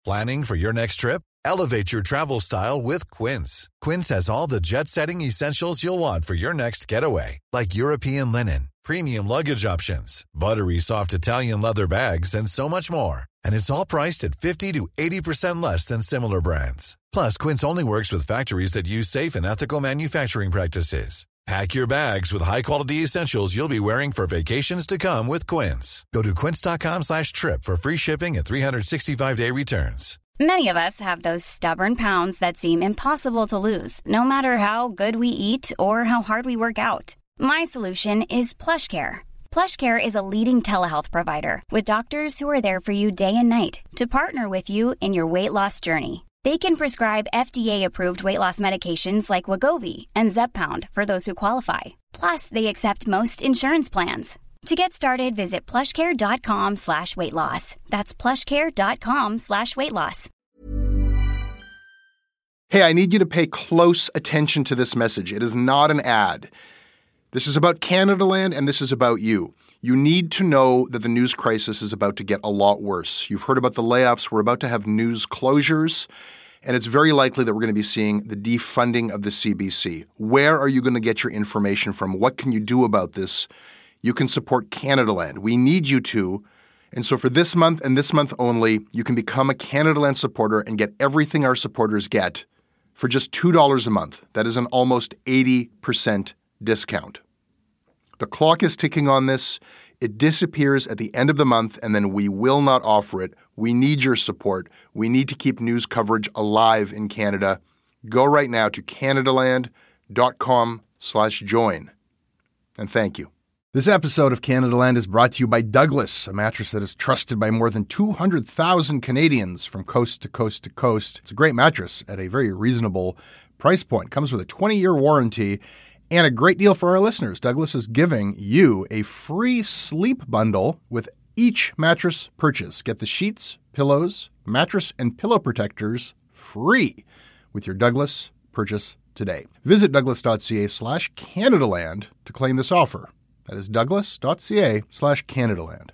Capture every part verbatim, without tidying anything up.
Planning for your next trip? Elevate your travel style with Quince. Quince has all the jet-setting essentials you'll want for your next getaway, like European linen, premium luggage options, buttery soft Italian leather bags, and so much more. And it's all priced at fifty to eighty percent less than similar brands. Plus, Quince only works with factories that use safe and ethical manufacturing practices. Pack your bags with high-quality essentials you'll be wearing for vacations to come with Quince. Go to quince.com slash trip for free shipping and three sixty-five day returns. Many of us have those stubborn pounds that seem impossible to lose, no matter how good we eat or how hard we work out. My solution is PlushCare. PlushCare is a leading telehealth provider with doctors who are there for you day and night to partner with you in your weight loss journey. They can prescribe F D A-approved weight loss medications like Wegovy and Zepbound for those who qualify. Plus, they accept most insurance plans. To get started, visit plushcare.com slash weight loss. That's plushcare.com slash weight loss. Hey, I need you to pay close attention to this message. It is not an ad. This is about Canadaland, and this is about you. You need to know that the news crisis is about to get a lot worse. You've heard about the layoffs. We're about to have news closures, and it's very likely that we're going to be seeing the defunding of the C B C. Where are you going to get your information from? What can you do about this? You can support Canadaland. We need you to. And so for this month and this month only, you can become a Canadaland supporter and get everything our supporters get for just two dollars a month. That is an almost eighty percent discount. The clock is ticking on this. It disappears at the end of the month, and then we will not offer it. We need your support. We need to keep news coverage alive in Canada. Go right now to canadaland.com slash join. And thank you. This episode of Canadaland is brought to you by Douglas, a mattress that is trusted by more than two hundred thousand Canadians from coast to coast to coast. It's a great mattress at a very reasonable price point. Comes with a twenty-year warranty and a great deal for our listeners. Douglas is giving you a free sleep bundle with each mattress purchase. Get the sheets, pillows, mattress, and pillow protectors free with your Douglas purchase today. Visit douglas.ca slash Canadaland to claim this offer. That is douglas.ca slash Canadaland.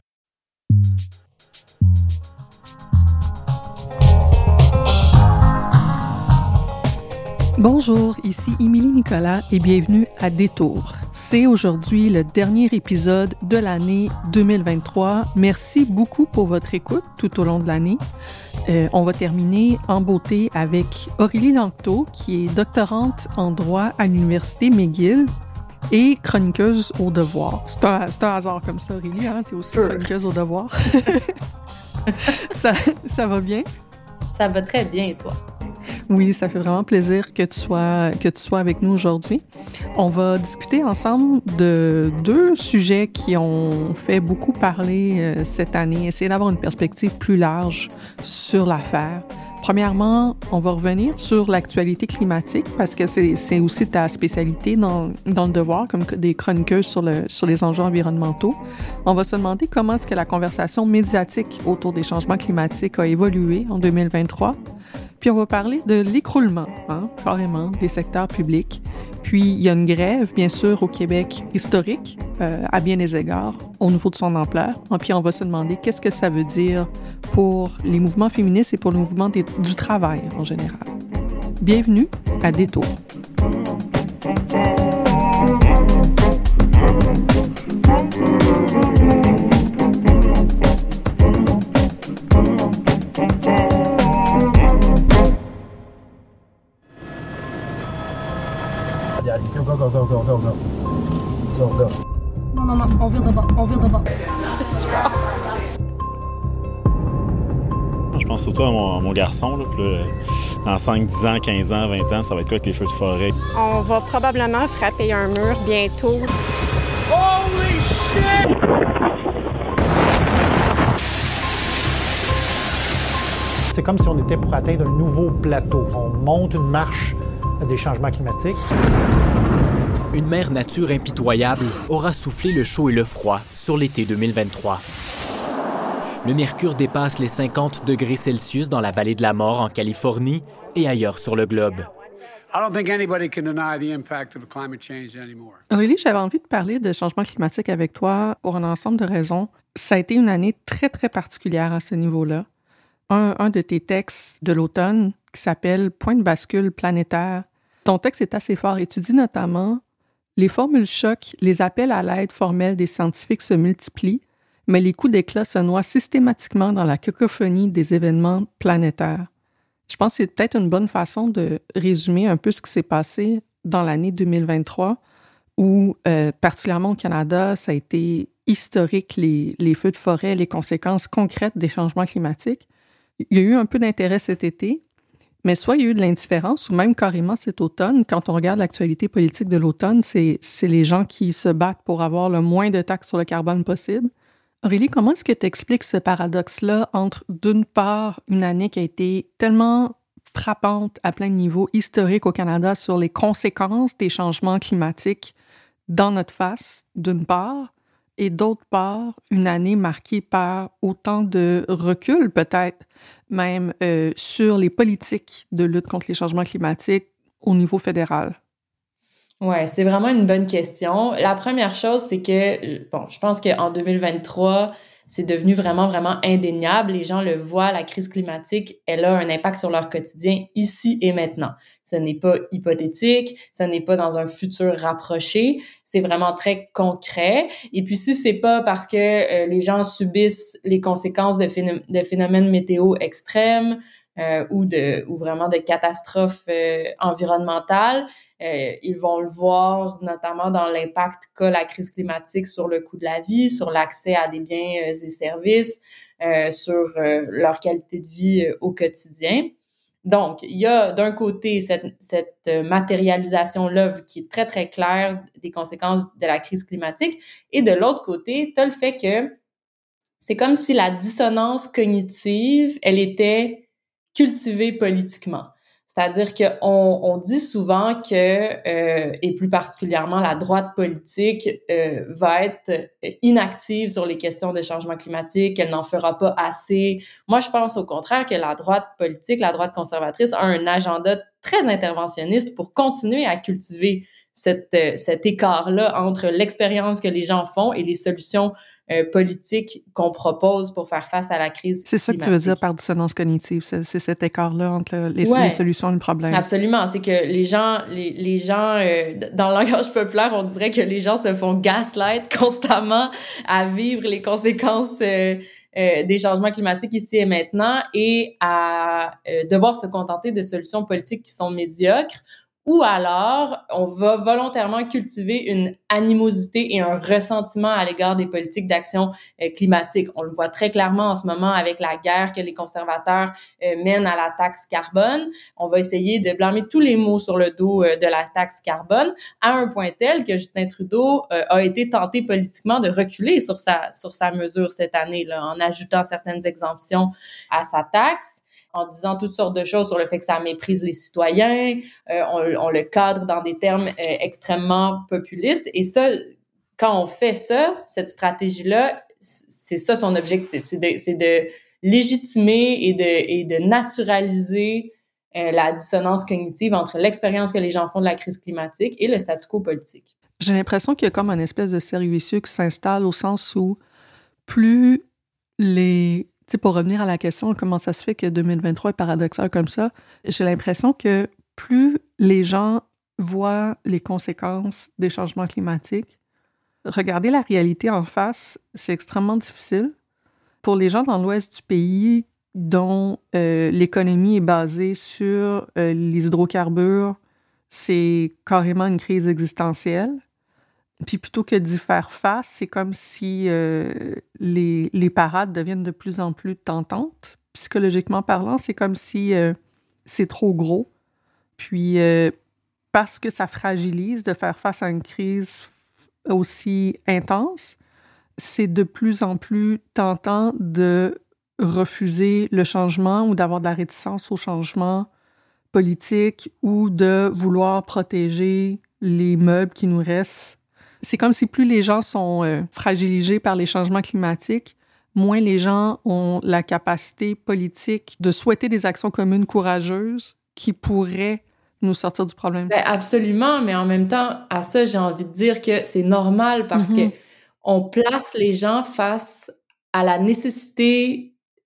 Bonjour, ici Émilie Nicolas et bienvenue à Détour. C'est aujourd'hui le dernier épisode de l'année deux mille vingt-trois. Merci beaucoup pour votre écoute tout au long de l'année. Euh, on va terminer en beauté avec Aurélie Langteau, qui est doctorante en droit à l'Université McGill et chroniqueuse au Devoir. C'est un, c'est un hasard comme ça, Aurélie, hein? T'es aussi chroniqueuse au Devoir. ça, ça va bien? Ça va très bien, et toi? Oui, ça fait vraiment plaisir que tu sois, que tu sois avec nous aujourd'hui. On va discuter ensemble de deux sujets qui ont fait beaucoup parler euh, cette année, essayer d'avoir une perspective plus large sur l'affaire. Premièrement, on va revenir sur l'actualité climatique parce que c'est, c'est aussi ta spécialité dans, dans le Devoir, comme des chroniqueuses sur, le, sur les enjeux environnementaux. On va se demander comment est-ce que la conversation médiatique autour des changements climatiques a évolué en deux mille vingt-trois. Puis on va parler de l'écroulement, hein, carrément, des secteurs publics. Puis il y a une grève, bien sûr, au Québec historique, euh, à bien des égards, au niveau de son ampleur. Et puis on va se demander qu'est-ce que ça veut dire pour les mouvements féministes et pour le mouvement des, du travail en général. Bienvenue à Détour. Go, go, go, go, go, go, go. Go, go. Non, non, non, on vire de bord, on vire de bord. Je pense surtout à mon, mon garçon. Là, puis là, dans cinq, dix ans, quinze ans, vingt ans, ça va être quoi avec les feux de forêt? On va probablement frapper un mur bientôt. Holy shit! C'est comme si on était pour atteindre un nouveau plateau. On monte une marche des changements climatiques. Une mère nature impitoyable aura soufflé le chaud et le froid sur l'été deux mille vingt-trois. Le mercure dépasse les cinquante degrés Celsius dans la vallée de la mort en Californie et ailleurs sur le globe. Aurélie, j'avais envie de parler de changement climatique avec toi pour un ensemble de raisons. Ça a été une année très, très particulière à ce niveau-là. un, un de tes textes de l'automne qui s'appelle « Point de bascule planétaire ». Ton texte est assez fort et tu dis notamment « Les formules choquent, les appels à l'aide formelle des scientifiques se multiplient, mais les coups d'éclat se noient systématiquement dans la cacophonie des événements planétaires. » Je pense que c'est peut-être une bonne façon de résumer un peu ce qui s'est passé dans l'année deux mille vingt-trois, où, euh, particulièrement au Canada, ça a été historique, les, les feux de forêt, les conséquences concrètes des changements climatiques. Il y a eu un peu d'intérêt cet été, mais soit il y a eu de l'indifférence, ou même carrément cet automne, quand on regarde l'actualité politique de l'automne, c'est, c'est les gens qui se battent pour avoir le moins de taxes sur le carbone possible. Aurélie, comment est-ce que tu expliques ce paradoxe-là entre, d'une part, une année qui a été tellement frappante à plein de niveaux historiques au Canada sur les conséquences des changements climatiques dans notre face, d'une part, et d'autre part, une année marquée par autant de recul, peut-être même euh, sur les politiques de lutte contre les changements climatiques au niveau fédéral? Ouais, c'est vraiment une bonne question. La première chose, c'est que, bon, je pense qu'en deux mille vingt-trois, c'est devenu vraiment, vraiment indéniable. Les gens le voient, la crise climatique, elle a un impact sur leur quotidien ici et maintenant. Ce n'est pas hypothétique, ce n'est pas dans un futur rapproché, c'est vraiment très concret. Et puis, si c'est pas parce que euh, les gens subissent les conséquences de, phénom- de phénomènes météo extrêmes euh, ou de ou vraiment de catastrophes euh, environnementales, Euh, ils vont le voir notamment dans l'impact qu'a la crise climatique sur le coût de la vie, sur l'accès à des biens euh, et services, euh, sur euh, leur qualité de vie euh, au quotidien. Donc, il y a d'un côté cette, cette matérialisation-là qui est très, très claire des conséquences de la crise climatique, et de l'autre côté, tu as le fait que c'est comme si la dissonance cognitive, elle était cultivée politiquement. C'est-à-dire qu'on on dit souvent que, euh, et plus particulièrement la droite politique, euh, va être inactive sur les questions de changement climatique, qu'elle n'en fera pas assez. Moi, je pense au contraire que la droite politique, la droite conservatrice, a un agenda très interventionniste pour continuer à cultiver cette, euh, cet écart-là entre l'expérience que les gens font et les solutions Euh, politique qu'on propose pour faire face à la crise C'est ça climatique. que tu veux dire par dissonance cognitive, c'est, c'est cet écart-là entre les, ouais, les solutions et le problème. Absolument, c'est que les gens, les, les gens, euh, dans le langage populaire, on dirait que les gens se font gaslight constamment à vivre les conséquences euh, euh, des changements climatiques ici et maintenant et à euh, devoir se contenter de solutions politiques qui sont médiocres. Ou alors, on va volontairement cultiver une animosité et un ressentiment à l'égard des politiques d'action euh, climatique. On le voit très clairement en ce moment avec la guerre que les conservateurs euh, mènent à la taxe carbone. On va essayer de blâmer tous les maux sur le dos euh, de la taxe carbone, à un point tel que Justin Trudeau euh, a été tenté politiquement de reculer sur sa, sur sa mesure cette année, là, en ajoutant certaines exemptions à sa taxe, en disant toutes sortes de choses sur le fait que ça méprise les citoyens, euh, on, on le cadre dans des termes euh, extrêmement populistes. Et ça, quand on fait ça, cette stratégie-là, c'est ça son objectif, c'est de, c'est de légitimer et de, et de naturaliser euh, la dissonance cognitive entre l'expérience que les gens font de la crise climatique et le statu quo politique. J'ai l'impression qu'il y a comme une espèce de cercle vicieux qui s'installe au sens où plus les... Tu sais, pour revenir à la question, comment ça se fait que deux mille vingt-trois est paradoxal comme ça, j'ai l'impression que plus les gens voient les conséquences des changements climatiques, regarder la réalité en face, c'est extrêmement difficile. Pour les gens dans l'ouest du pays, dont euh, l'économie est basée sur euh, les hydrocarbures, c'est carrément une crise existentielle. Puis plutôt que d'y faire face, c'est comme si euh, les, les parades deviennent de plus en plus tentantes. Psychologiquement parlant, c'est comme si euh, c'est trop gros. Puis euh, parce que ça fragilise de faire face à une crise aussi intense, c'est de plus en plus tentant de refuser le changement ou d'avoir de la réticence au changement politique ou de vouloir protéger les meubles qui nous restent. C'est comme si plus les gens sont euh, fragilisés par les changements climatiques, moins les gens ont la capacité politique de souhaiter des actions communes courageuses qui pourraient nous sortir du problème. Ben absolument, mais en même temps, à ça, j'ai envie de dire que c'est normal parce mm-hmm. que on place les gens face à la nécessité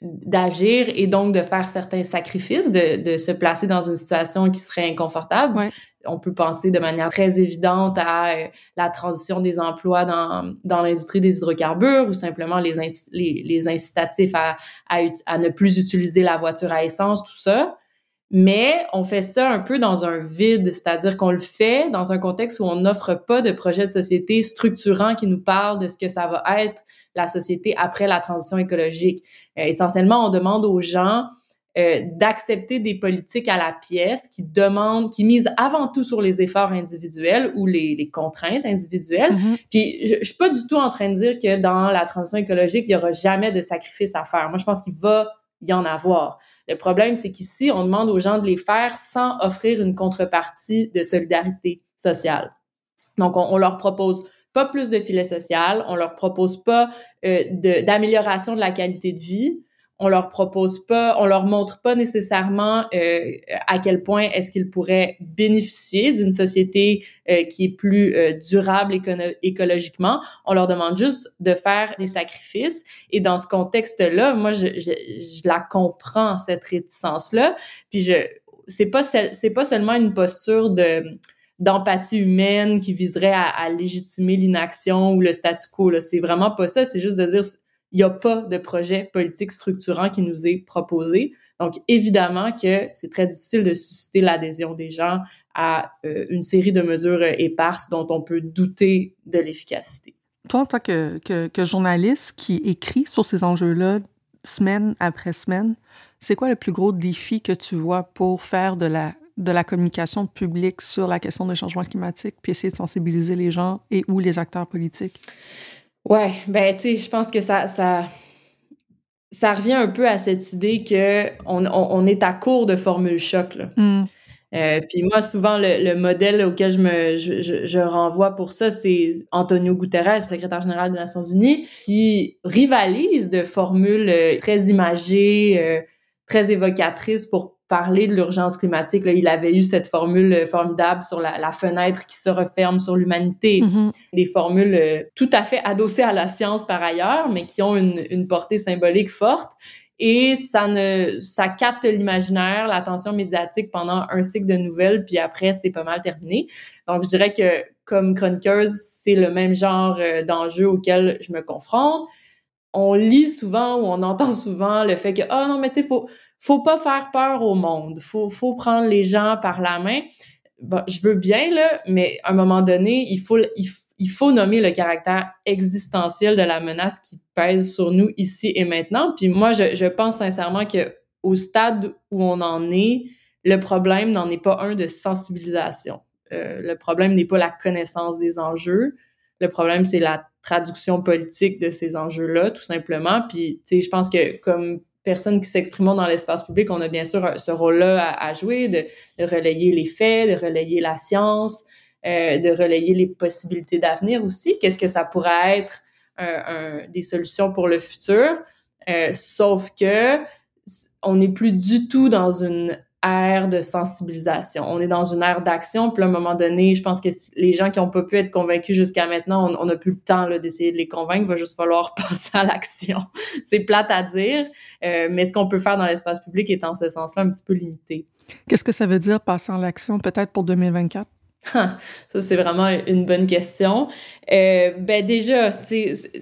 d'agir et donc de faire certains sacrifices, de, de se placer dans une situation qui serait inconfortable. Ouais. On peut penser de manière très évidente à euh, la transition des emplois dans, dans l'industrie des hydrocarbures ou simplement les, les, les incitatifs à, à, à ne plus utiliser la voiture à essence, tout ça. Mais on fait ça un peu dans un vide, c'est-à-dire qu'on le fait dans un contexte où on n'offre pas de projet de société structurant qui nous parle de ce que ça va être la société après la transition écologique. Euh, essentiellement, on demande aux gens euh, d'accepter des politiques à la pièce qui demandent, qui misent avant tout sur les efforts individuels ou les, les contraintes individuelles. Mm-hmm. Puis, je, je suis pas du tout en train de dire que dans la transition écologique, il y aura jamais de sacrifice à faire. Moi, je pense qu'il va y en avoir. Le problème, c'est qu'ici, on demande aux gens de les faire sans offrir une contrepartie de solidarité sociale. Donc, on, on leur propose pas plus de filet social, on leur propose pas euh, de, d'amélioration de la qualité de vie, on leur propose pas, on leur montre pas nécessairement euh, à quel point est-ce qu'ils pourraient bénéficier d'une société euh, qui est plus euh, durable écono- écologiquement. On leur demande juste de faire des sacrifices. Et dans ce contexte-là, moi, je, je, je la comprends, cette réticence-là. Puis je, c'est pas, c'est pas seulement une posture de d'empathie humaine qui viserait à, à légitimer l'inaction ou le statu quo. Là. C'est vraiment pas ça. C'est juste de dire il n'y a pas de projet politique structurant qui nous est proposé. Donc, évidemment que c'est très difficile de susciter l'adhésion des gens à euh, une série de mesures éparses dont on peut douter de l'efficacité. Toi, en tant que, que, que journaliste qui écrit sur ces enjeux-là semaine après semaine, c'est quoi le plus gros défi que tu vois pour faire de la de la communication publique sur la question du changement climatique, puis essayer de sensibiliser les gens et ou les acteurs politiques? Ouais, ben tu sais, je pense que ça, ça, ça revient un peu à cette idée que on, on, on est à court de formules choc, là. Mm. Euh, puis moi, souvent, le, le modèle auquel je me je, je, je renvoie pour ça, c'est Antonio Guterres, secrétaire général des Nations Unies, qui rivalise de formules très imagées, euh, très évocatrices pour parler de l'urgence climatique. Là, il avait eu cette formule formidable sur la, la fenêtre qui se referme sur l'humanité. Mm-hmm. Des formules euh, tout à fait adossées à la science par ailleurs, mais qui ont une, une portée symbolique forte. Et ça ne, ça capte l'imaginaire, l'attention médiatique pendant un cycle de nouvelles, puis après, c'est pas mal terminé. Donc, je dirais que comme chroniqueuse, c'est le même genre euh, d'enjeu auquel je me confronte. On lit souvent ou on entend souvent le fait que « Ah non, mais tu sais, faut... faut pas faire peur au monde. Faut, faut prendre les gens par la main. » Bon, je veux bien, là, mais à un moment donné, il faut, il, il faut nommer le caractère existentiel de la menace qui pèse sur nous ici et maintenant. Puis moi, je, je pense sincèrement que au stade où on en est, le problème n'en est pas un de sensibilisation. Euh, le problème n'est pas la connaissance des enjeux. Le problème, c'est la traduction politique de ces enjeux-là, tout simplement. Puis, tu sais, je pense que comme personnes qui s'expriment dans l'espace public, on a bien sûr ce rôle-là à, à jouer, de, de relayer les faits, de relayer la science, euh, de relayer les possibilités d'avenir aussi. Qu'est-ce que ça pourrait être un, un, des solutions pour le futur? Euh, sauf que on n'est plus du tout dans une ère de sensibilisation. On est dans une ère d'action, puis à un moment donné, je pense que les gens qui n'ont pas pu être convaincus jusqu'à maintenant, on n'a plus le temps là, d'essayer de les convaincre, il va juste falloir passer à l'action. C'est plate à dire, euh, mais ce qu'on peut faire dans l'espace public est en ce sens-là un petit peu limité. Qu'est-ce que ça veut dire passer à l'action, peut-être pour deux mille vingt-quatre? Ça, c'est vraiment une bonne question. Euh, ben déjà, tu sais,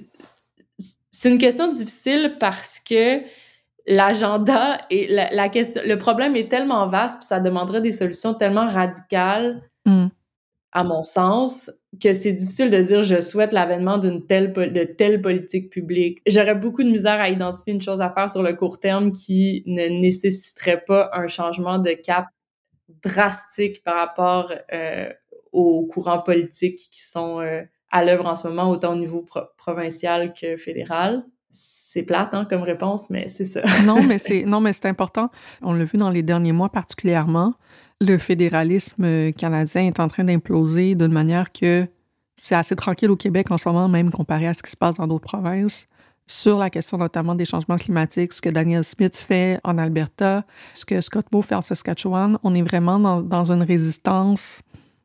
c'est une question difficile parce que l'agenda et la, la question, le problème est tellement vaste, puis ça demanderait des solutions tellement radicales, mm. à mon sens, que c'est difficile de dire je souhaite l'avènement d'une telle de telle politique publique. J'aurais beaucoup de misère à identifier une chose à faire sur le court terme qui ne nécessiterait pas un changement de cap drastique par rapport euh, aux courants politiques qui sont euh, à l'œuvre en ce moment, autant au niveau pro- provincial que fédéral. C'est plate, hein, comme réponse, mais c'est ça. non, mais c'est, non, mais c'est important. On l'a vu dans les derniers mois particulièrement. Le fédéralisme canadien est en train d'imploser d'une manière que c'est assez tranquille au Québec en ce moment, même comparé à ce qui se passe dans d'autres provinces, sur la question notamment des changements climatiques, ce que Danielle Smith fait en Alberta, ce que Scott Moe fait en Saskatchewan. On est vraiment dans, dans une résistance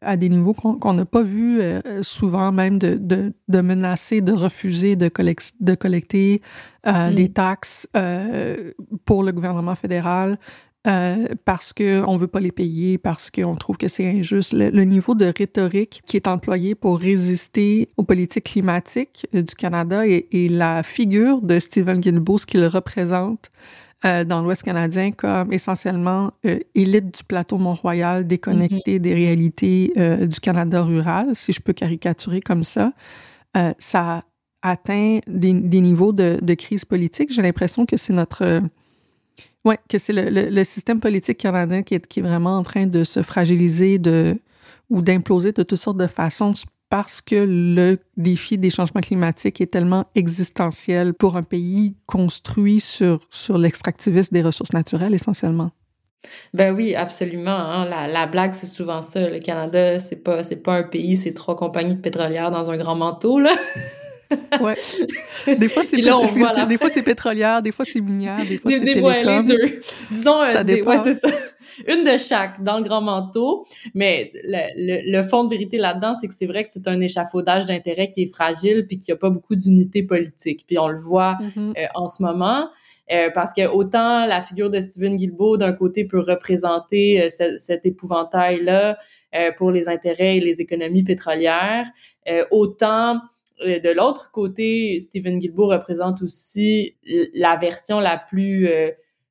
à des niveaux qu'on qu'on n'a pas vus euh, souvent, même de, de, de menacer, de refuser de, collect, de collecter euh, mm. des taxes euh, pour le gouvernement fédéral euh, parce qu'on ne veut pas les payer, parce qu'on trouve que c'est injuste. Le, le niveau de rhétorique qui est employé pour résister aux politiques climatiques euh, du Canada et, et la figure de Steven Guilbeault, ce qu'il représente Euh, dans l'Ouest canadien comme essentiellement euh, élite du plateau Mont-Royal déconnectée mm-hmm. des réalités euh, du Canada rural, si je peux caricaturer comme ça, euh, ça atteint des, des niveaux de, de crise politique. J'ai l'impression que c'est notre... Euh, ouais, que c'est le, le, le système politique canadien qui est, qui est vraiment en train de se fragiliser de, ou d'imploser de toutes sortes de façons parce que le défi des changements climatiques est tellement existentiel pour un pays construit sur, sur l'extractivisme des ressources naturelles, essentiellement. Ben oui, absolument. Hein. La, la blague, c'est souvent ça. Le Canada, c'est pas, c'est pas un pays, c'est trois compagnies pétrolières dans un grand manteau, là. Ouais. Des fois, c'est, là, pétri- c'est, des fois, c'est pétrolière, des fois, c'est minière, des fois, des, c'est des, télécom. Ouais, les deux. Disons, ça euh, des, dépend. Ouais, c'est ça. Une de chaque dans le grand manteau, mais le, le, le fond de vérité là-dedans, c'est que c'est vrai que c'est un échafaudage d'intérêts qui est fragile puis qu'il n'y a pas beaucoup d'unité politique. Puis on le voit mm-hmm. euh, en ce moment, euh, parce que autant la figure de Steven Guilbeault, d'un côté, peut représenter euh, ce, cet épouvantail-là euh, pour les intérêts et les économies pétrolières, euh, autant... De l'autre côté, Steven Guilbeault représente aussi la version la plus euh,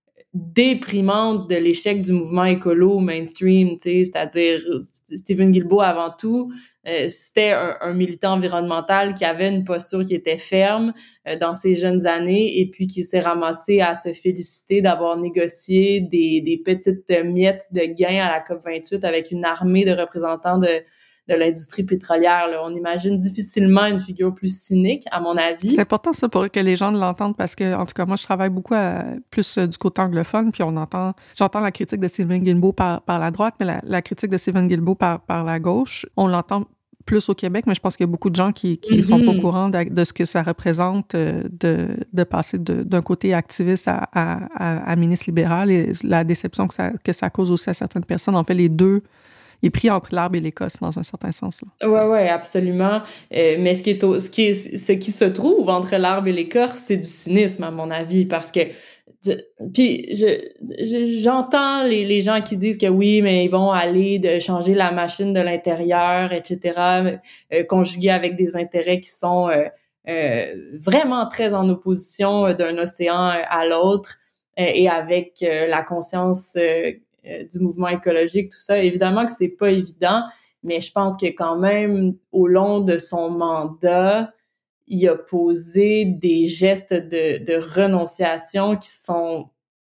déprimante de l'échec du mouvement écolo mainstream, tu sais, c'est-à-dire Steven Guilbeault, avant tout, euh, c'était un, un militant environnemental qui avait une posture qui était ferme euh, dans ses jeunes années et puis qui s'est ramassé à se féliciter d'avoir négocié des, des petites miettes de gains à la COP vingt-huit avec une armée de représentants de de l'industrie pétrolière. Là. On imagine difficilement une figure plus cynique, à mon avis. C'est important, ça, pour que les gens l'entendent, parce que, en tout cas, moi, je travaille beaucoup à, plus euh, du côté anglophone, puis on entend, j'entends la critique de Steven Guilbeault par, par la droite, mais la, la critique de Steven Guilbeault par, par la gauche, on l'entend plus au Québec, mais je pense qu'il y a beaucoup de gens qui, qui mm-hmm. sont pas au courant de, de ce que ça représente euh, de, de passer de, d'un côté activiste à, à, à, à ministre libéral et la déception que ça, que ça cause aussi à certaines personnes. En fait, les deux est pris entre l'arbre et l'écosse, dans un certain sens. Là. Ouais, ouais, absolument. Euh, mais ce qui est, au, ce qui est, ce qui se trouve entre l'arbre et l'écorce, c'est du cynisme, à mon avis, parce que, puis je, je, j'entends les, les gens qui disent que oui, mais ils vont aller de changer la machine de l'intérieur, et cetera, euh, conjugué avec des intérêts qui sont euh, euh, vraiment très en opposition d'un océan à l'autre, euh, et avec euh, la conscience euh, Euh, du mouvement écologique, tout ça. Évidemment que c'est pas évident, mais je pense que quand même, au long de son mandat, il a posé des gestes de, de renonciation qui sont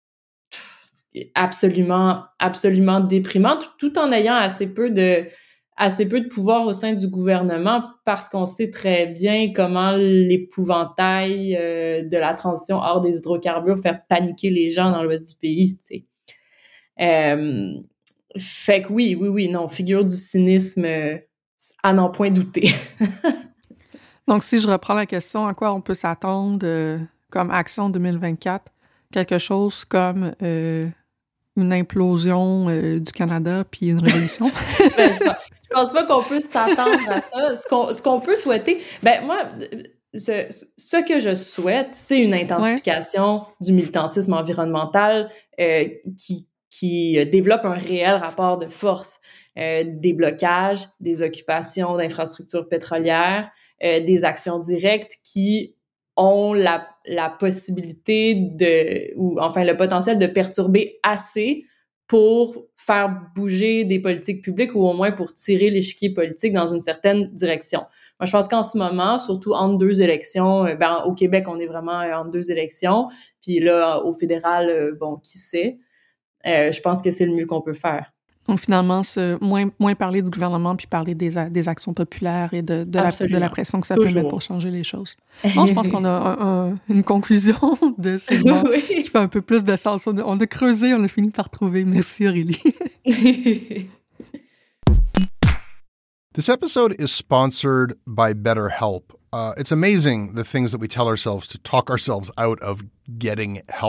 absolument, absolument déprimants, tout, tout en ayant assez peu de, assez peu de pouvoir au sein du gouvernement, parce qu'on sait très bien comment l'épouvantail euh, de la transition hors des hydrocarbures fait paniquer les gens dans l'ouest du pays, tu sais. Euh, fait que oui, oui, oui, non, figure du cynisme euh, à n'en point douter. Donc, si je reprends la question, à quoi on peut s'attendre euh, comme action deux mille vingt-quatre? Quelque chose comme euh, une implosion euh, du Canada puis une révolution? ben, je, je pense pas qu'on peut s'attendre à ça. Ce qu'on, ce qu'on peut souhaiter, ben moi... Ce, ce que je souhaite, c'est une intensification ouais. du militantisme environnemental euh, qui qui développe un réel rapport de force, euh, des blocages, des occupations d'infrastructures pétrolières, euh, des actions directes qui ont la, la possibilité de, ou enfin le potentiel de perturber assez pour faire bouger des politiques publiques ou au moins pour tirer l'échiquier politique dans une certaine direction. Moi, je pense qu'en ce moment, surtout entre deux élections, ben, au Québec, on est vraiment entre deux élections, puis là, au fédéral, bon, qui sait? Euh, je pense que c'est le mieux qu'on peut faire. Donc, finalement, ce, moins, moins parler du gouvernement puis parler des, des actions populaires et de, de, la, de la pression que ça Toujours. peut mettre pour changer les choses. Bon, je pense qu'on a un, un, une conclusion de ce segment oui. qui fait un peu plus de sens. On a, on a creusé, on a fini par trouver. Merci, Aurélie. This episode is sponsored by BetterHelp. Uh, it's amazing the things that we tell ourselves to talk ourselves out of getting help.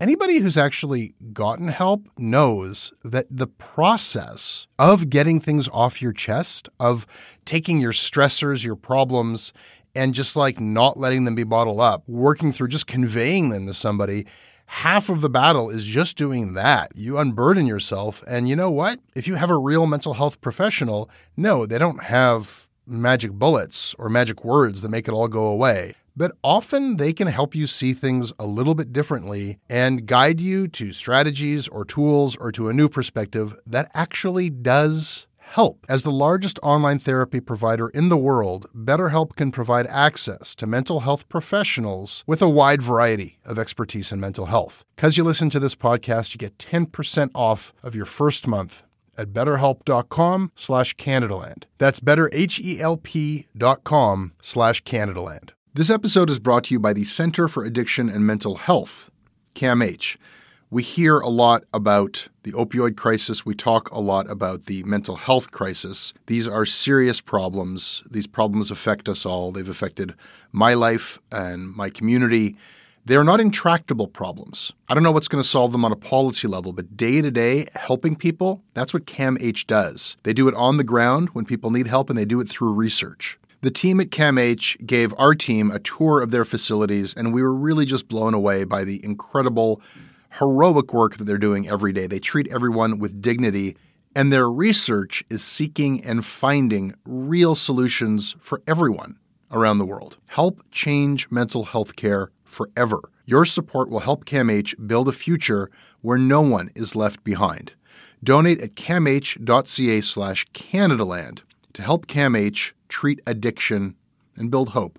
Anybody who's actually gotten help knows that the process of getting things off your chest, of taking your stressors, your problems, and just like not letting them be bottled up, working through just conveying them to somebody, half of the battle is just doing that. You unburden yourself, and you know what? If you have a real mental health professional, no, they don't have magic bullets or magic words that make it all go away. But often they can help you see things a little bit differently and guide you to strategies or tools or to a new perspective that actually does help. As the largest online therapy provider in the world, BetterHelp can provide access to mental health professionals with a wide variety of expertise in mental health. Because you listen to this podcast, you get ten percent off of your first month at betterhelp.com slash Canadaland. That's betterhelp.com slash Canadaland. This episode is brought to you by the Center for Addiction and Mental Health, C A M H. We hear a lot about the opioid crisis. We talk a lot about the mental health crisis. These are serious problems. These problems affect us all. They've affected my life and my community. They're not intractable problems. I don't know what's going to solve them on a policy level, but day to day, helping people, that's what C A M H does. They do it on the ground when people need help, and they do it through research. The team at C A M H gave our team a tour of their facilities, and we were really just blown away by the incredible, heroic work that they're doing every day. They treat everyone with dignity, and their research is seeking and finding real solutions for everyone around the world. Help change mental health care forever. Your support will help C A M H build a future where no one is left behind. Donate at camh.ca slash Canadaland to help C A M H treat addiction and build hope.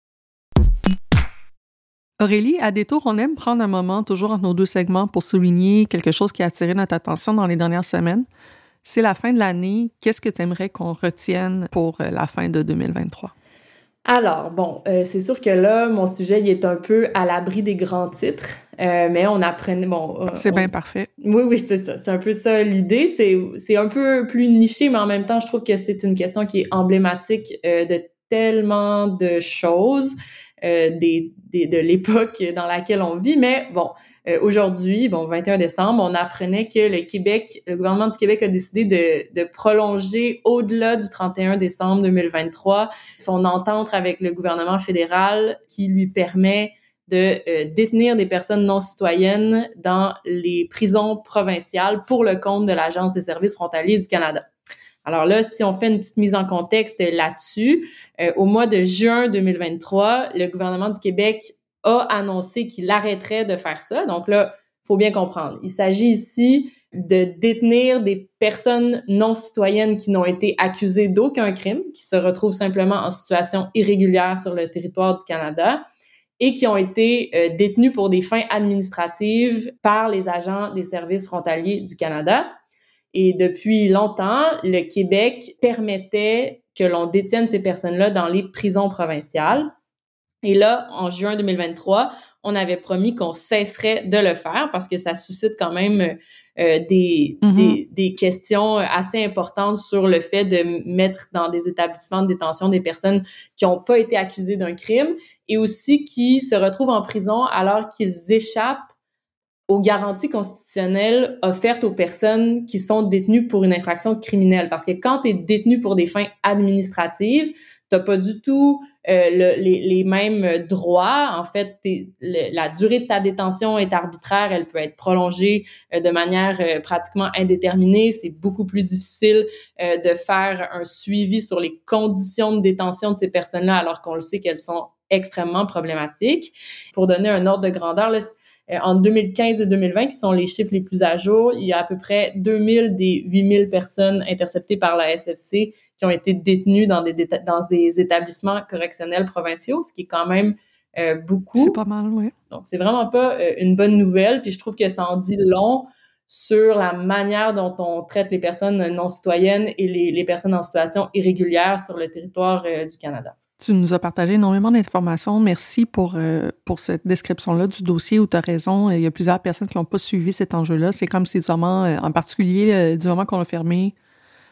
Aurélie, à Détour, on aime prendre un moment, toujours entre nos deux segments, pour souligner quelque chose qui a attiré notre attention dans les dernières semaines. C'est la fin de l'année. Qu'est-ce que tu aimerais qu'on retienne pour la fin de deux mille vingt-trois? Alors, bon, euh, c'est sûr que là, mon sujet, il est un peu à l'abri des grands titres, euh, mais on apprenait... Bon, euh, c'est on... bien parfait. Oui, oui, c'est ça. C'est un peu ça l'idée. C'est, c'est un peu plus niché, mais en même temps, je trouve que c'est une question qui est emblématique euh, de tellement de choses, euh, des, des, de l'époque dans laquelle on vit. Mais bon, euh, aujourd'hui, bon, vingt et un décembre, on apprenait que le Québec, le gouvernement du Québec a décidé de, de prolonger au-delà du trente et un décembre deux mille vingt-trois son entente avec le gouvernement fédéral qui lui permet de euh, détenir des personnes non citoyennes dans les prisons provinciales pour le compte de l'Agence des services frontaliers du Canada. Alors là, si on fait une petite mise en contexte là-dessus, euh, au mois de juin deux mille vingt-trois, le gouvernement du Québec a annoncé qu'il arrêterait de faire ça. Donc là, il faut bien comprendre. Il s'agit ici de détenir des personnes non citoyennes qui n'ont été accusées d'aucun crime, qui se retrouvent simplement en situation irrégulière sur le territoire du Canada et qui ont été euh, détenues pour des fins administratives par les agents des services frontaliers du Canada. Et depuis longtemps, le Québec permettait que l'on détienne ces personnes-là dans les prisons provinciales. Et là, en juin deux mille vingt-trois, on avait promis qu'on cesserait de le faire parce que ça suscite quand même euh, des, mm-hmm. des, des questions assez importantes sur le fait de mettre dans des établissements de détention des personnes qui n'ont pas été accusées d'un crime et aussi qui se retrouvent en prison alors qu'ils échappent aux garanties constitutionnelles offertes aux personnes qui sont détenues pour une infraction criminelle. Parce que quand tu es détenu pour des fins administratives, t'as pas du tout euh, le, les, les mêmes droits. En fait, le, la durée de ta détention est arbitraire. Elle peut être prolongée euh, de manière euh, pratiquement indéterminée. C'est beaucoup plus difficile euh, de faire un suivi sur les conditions de détention de ces personnes-là, alors qu'on le sait qu'elles sont extrêmement problématiques. Pour donner un ordre de grandeur, là, en deux mille quinze et deux mille vingt, qui sont les chiffres les plus à jour, il y a à peu près deux mille des huit mille personnes interceptées par la S F C qui ont été détenues dans des, dans des établissements correctionnels provinciaux, ce qui est quand même euh, beaucoup. C'est pas mal, oui. Donc, c'est vraiment pas euh, une bonne nouvelle. Puis je trouve que ça en dit long sur la manière dont on traite les personnes non citoyennes et les, les personnes en situation irrégulière sur le territoire euh, du Canada. Tu nous as partagé énormément d'informations. Merci pour, euh, pour cette description-là du dossier où tu as raison. Il y a plusieurs personnes qui n'ont pas suivi cet enjeu-là. C'est comme si, du moment, en particulier, du moment qu'on a fermé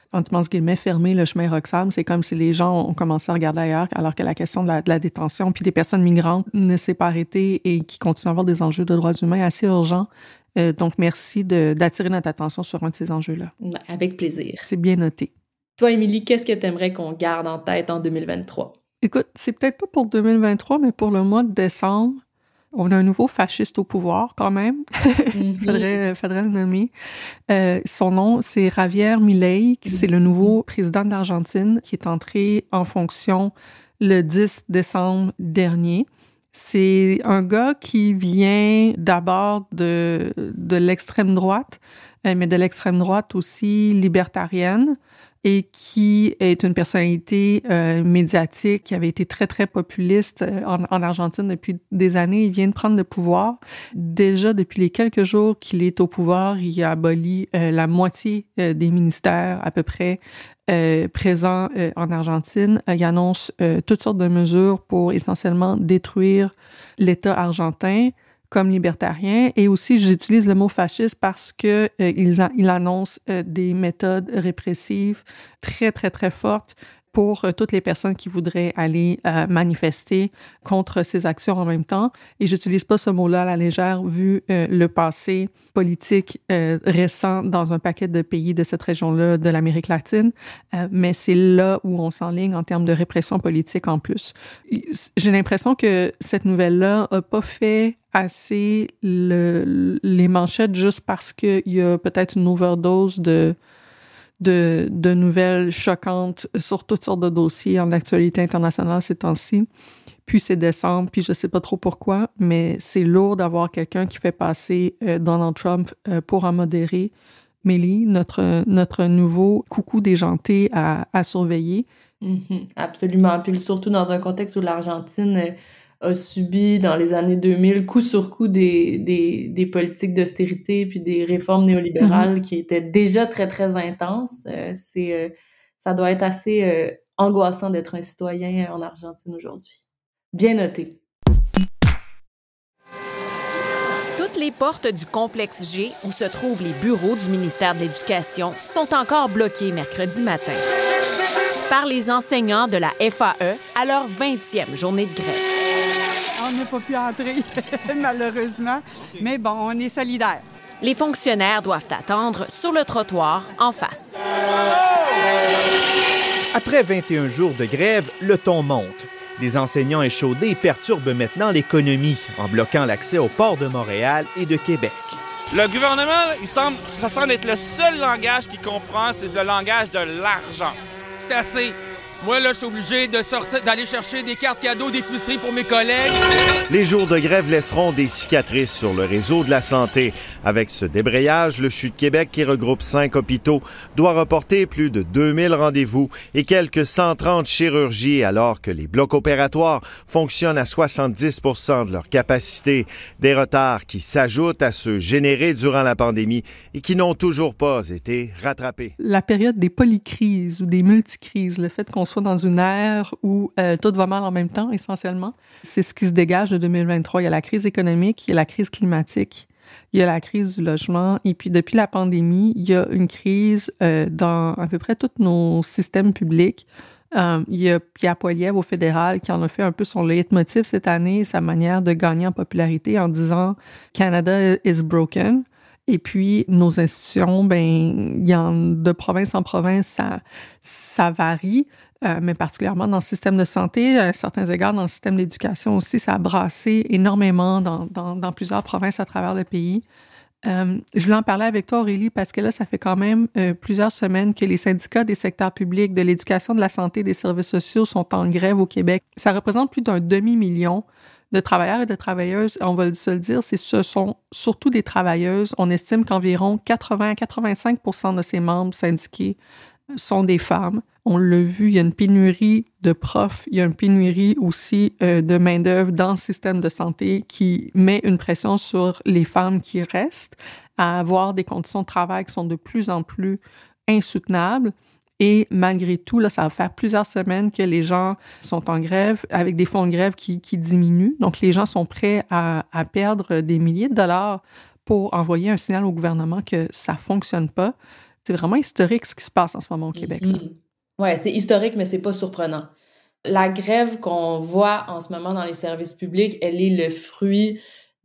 entre guillemets, fermer le chemin Roxham. C'est comme si les gens ont commencé à regarder ailleurs, alors que la question de la, de la détention puis des personnes migrantes ne s'est pas arrêtée et qui continuent à avoir des enjeux de droits humains assez urgents. Euh, donc, merci de, d'attirer notre attention sur un de ces enjeux-là. Avec plaisir. C'est bien noté. Toi, Émilie, qu'est-ce que tu aimerais qu'on garde en tête en deux mille vingt-trois? Écoute, c'est peut-être pas pour deux mille vingt-trois, mais pour le mois de décembre, on a un nouveau fasciste au pouvoir, quand même. Mm-hmm. faudrait, faudrait le nommer. Euh, son nom, c'est Javier Milei. C'est le nouveau président de l'Argentine qui est entré en fonction le dix décembre dernier. C'est un gars qui vient d'abord de, de l'extrême droite, euh, mais de l'extrême droite aussi libertarienne, et qui est une personnalité euh, médiatique qui avait été très, très populiste euh, en, en Argentine depuis des années. Il vient de prendre le pouvoir. Déjà, depuis les quelques jours qu'il est au pouvoir, il a aboli euh, la moitié euh, des ministères à peu près euh, présents euh, en Argentine. Euh, il annonce euh, toutes sortes de mesures pour essentiellement détruire l'État argentin comme libertarien. Et aussi, j'utilise le mot fasciste parce que euh, il, a, il annonce euh, des méthodes répressives très, très, très fortes pour euh, toutes les personnes qui voudraient aller euh, manifester contre ces actions en même temps. Et j'utilise pas ce mot-là à la légère vu euh, le passé politique euh, récent dans un paquet de pays de cette région-là de l'Amérique latine, euh, mais c'est là où on s'enligne en termes de répression politique en plus. J'ai l'impression que cette nouvelle-là a pas fait assez le, les manchettes juste parce qu'il y a peut-être une overdose de De, de nouvelles choquantes sur toutes sortes de dossiers en actualité internationale ces temps-ci. Puis c'est décembre, puis je sais pas trop pourquoi, mais c'est lourd d'avoir quelqu'un qui fait passer euh, Donald Trump euh, pour en modérer. Mélie, notre, notre nouveau coucou déjanté à, à surveiller. Mm-hmm, absolument. Puis surtout dans un contexte où l'Argentine euh, a subi dans les années deux mille coup sur coup des, des, des politiques d'austérité puis des réformes néolibérales mm-hmm. qui étaient déjà très, très intenses. Euh, c'est, euh, ça doit être assez euh, angoissant d'être un citoyen en Argentine aujourd'hui. Bien noté. Toutes les portes du complexe G, où se trouvent les bureaux du ministère de l'Éducation, sont encore bloquées mercredi matin par les enseignants de la F A E à leur vingtième journée de grève. On n'a pas pu entrer, malheureusement, mais bon, on est solidaires. Les fonctionnaires doivent attendre sur le trottoir en face. Après vingt et un jours de grève, le ton monte. Les enseignants échaudés perturbent maintenant l'économie en bloquant l'accès aux ports de Montréal et de Québec. Le gouvernement, il semble, ça semble être le seul langage qu'il comprend, c'est le langage de l'argent. C'est assez. Moi, là, je suis obligé de sortir, d'aller chercher des cartes cadeaux d'épicerie pour mes collègues. Les jours de grève laisseront des cicatrices sur le réseau de la santé. Avec ce débrayage, le C H U de Québec, qui regroupe cinq hôpitaux, doit reporter plus de deux mille rendez-vous et quelques cent trente chirurgies, alors que les blocs opératoires fonctionnent à soixante-dix pour cent de leur capacité. Des retards qui s'ajoutent à ceux générés durant la pandémie et qui n'ont toujours pas été rattrapés. La période des polycrises ou des multicrises, le fait qu'on soit dans une ère où euh, tout va mal en même temps, essentiellement, c'est ce qui se dégage de deux mille vingt-trois. Il y a la crise économique, il y a la crise climatique, il y a la crise du logement, et puis depuis la pandémie, il y a une crise euh, dans à peu près tous nos systèmes publics. Euh, il y a Pierre Poilievre au fédéral qui en a fait un peu son leitmotiv cette année, sa manière de gagner en popularité en disant « Canada is broken ». Et puis, nos institutions, ben, il y en, de province en province, ça, ça varie, euh, mais particulièrement dans le système de santé, à certains égards, dans le système d'éducation aussi, ça a brassé énormément dans, dans, dans plusieurs provinces à travers le pays. Euh, je voulais en parler avec toi, Aurélie, parce que là, ça fait quand même euh, plusieurs semaines que les syndicats des secteurs publics, de l'éducation, de la santé, des services sociaux sont en grève au Québec. Ça représente plus d'un demi-million de travailleurs et de travailleuses. On va se le dire, c'est, ce sont surtout des travailleuses. On estime qu'environ quatre-vingts à quatre-vingt-cinq pour cent de ces membres syndiqués sont des femmes. On l'a vu, il y a une pénurie de profs, il y a une pénurie aussi euh, de main-d'œuvre dans le système de santé qui met une pression sur les femmes qui restent à avoir des conditions de travail qui sont de plus en plus insoutenables. Et malgré tout, là, ça va faire plusieurs semaines que les gens sont en grève, avec des fonds de grève qui, qui diminuent. Donc, les gens sont prêts à, à perdre des milliers de dollars pour envoyer un signal au gouvernement que ça fonctionne pas. c'est vraiment historique ce qui se passe en ce moment au Québec. Mm-hmm. Oui, c'est historique, mais c'est pas surprenant. La grève qu'on voit en ce moment dans les services publics, elle est le fruit